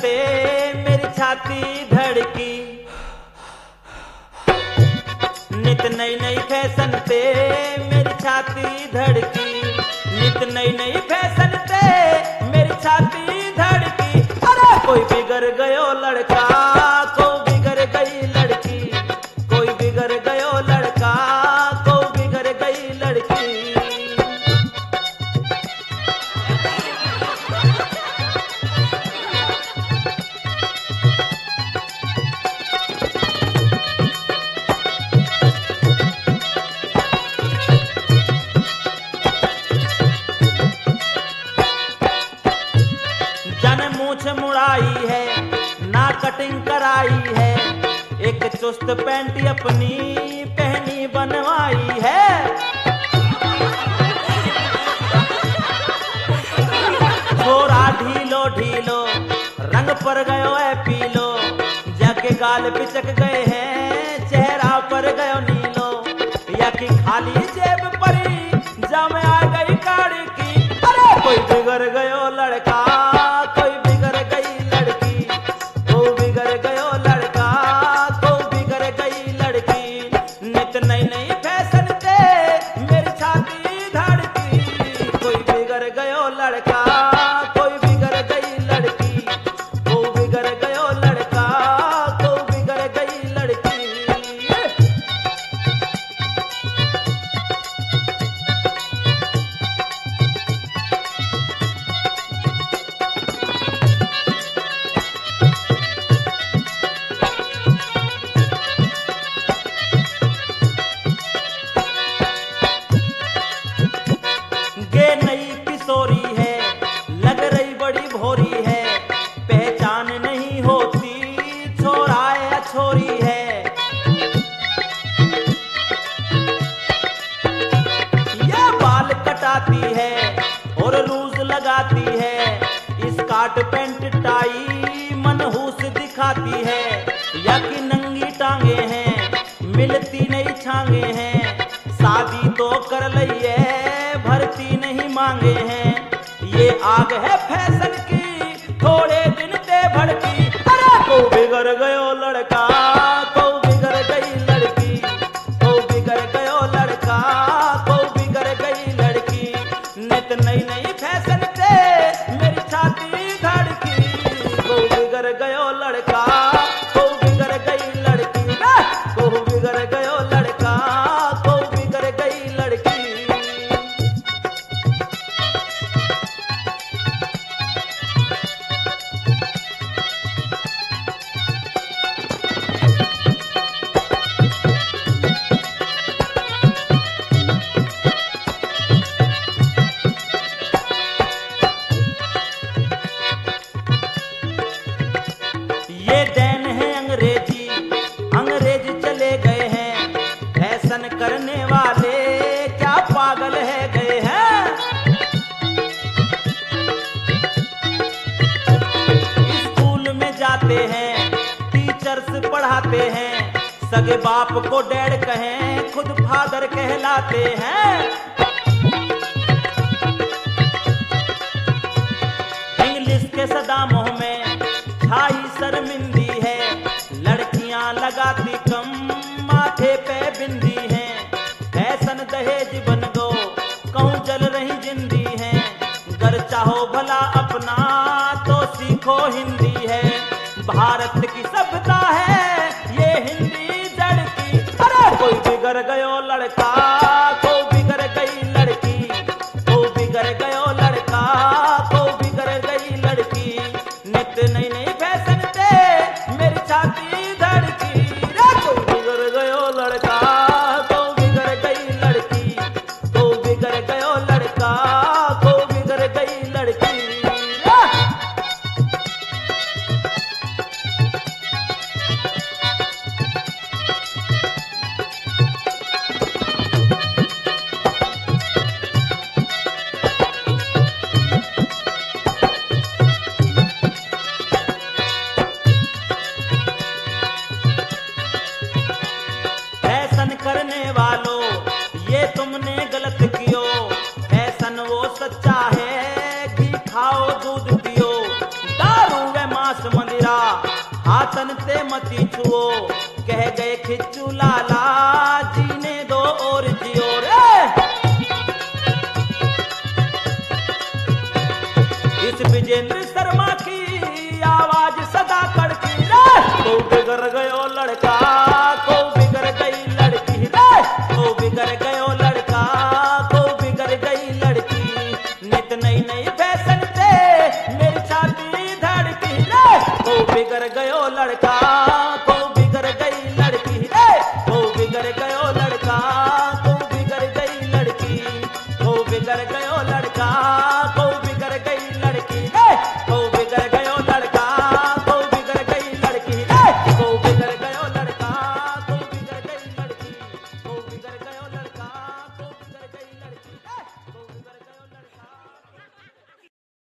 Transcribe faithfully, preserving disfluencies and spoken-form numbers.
ते मेरी छाती धड़की, नित नई नई फैशन ते मेरी छाती धड़की, नित नई नई फैशन ते मेरी छाती धड़की। अरे कोई बिगड़ गयो लड़का, कोई बिगड़ गई लड़की, कोई बिगड़ गयो लड़का, कोई बिगड़ गई लड़की। मूछ मुड़ाई है ना कटिंग कराई है, एक चुस्त पैंट अपनी पहनी बनवाई है। छोरा ढीलो ढीलो रंग पर गयो है पीलो, जाके गाल पिचक गए हैं चेहरा पर गयो नीलो, या कि खाली जेब परी जम आ गई काड़ी की। अरे कोई बिगड़ गयो लड़का, छोरी है ये बाल कटाती है और रूज लगाती है, स्कर्ट पैंट टाई मनहूस दिखाती है, या कि नंगी टांगे हैं मिलती नहीं छांगे हैं, शादी तो कर लई है भरती नहीं मांगे हैं। ये आग है फैशन की थोड़े दिन ते भड़की। अरे को बिगड़ गयो लड़का, को बिगड़ गई लड़की, को बिगड़ गयो लड़का, को बिगड़ गई लड़की। नित नई नई फैशन ते मेरी छाती धड़की, को बिगड़ गयो लड़का, को बिगड़ गई लड़की, को बिगड़ गयो लड़का, को बिगड़ गई लड़की। ये देन है अंग्रेजी, अंग्रेज चले गए हैं, फैशन करने वाले क्या पागल है गए हैं। स्कूल में जाते हैं टीचर्स पढ़ाते हैं, सगे बाप को डैड कहें खुद फादर कहलाते हैं। इंग्लिश के सदामों में छाई शर्मिंदी है, लड़कियां लगाती कम माथे पे बिंदी हैं, फैशन दहेज बन गो कहूँ जल रही जिंदी है, घर चाहो भला अपना तो सीखो हिंदी है, भारत की सभ्यता है ये हिंदी जड़ की। अरे कोई बिगड़ गयो लड़का, को बिगड़ गई लड़की, को बिगड़ गयो लड़का, को बिगड़ गई लड़की। नित नई नई फैशन ते मेरी छाती धड़की, को बिगड़ गयो लड़का, को बिगड़ गई लड़की, को बिगड़ गयो लड़का, को बिगड़ गई लड़की। फैशन करने वालों ये तुमने गलत कियो, तन ते मती छुओ, कह गए खिच्चू लाला जीने दो और जियो रे। इस विजेंद्र शर्मा की आवाज सदा कड़की रे, तो बिगड़ गयो लड़का, को बिगड़ गई लड़की रे, को बिगड़ गयो लड़का, को बिगड़ गई लड़की। नित नई नई फैशन से मेरी छाती धड़की रे, को बिगड़ गयो लड़का, को बिगड़ गई लड़की रे, को बिगड़ गयो लड़का, को बिगड़ गई लड़की, को बिगड़ गयो लड़का, को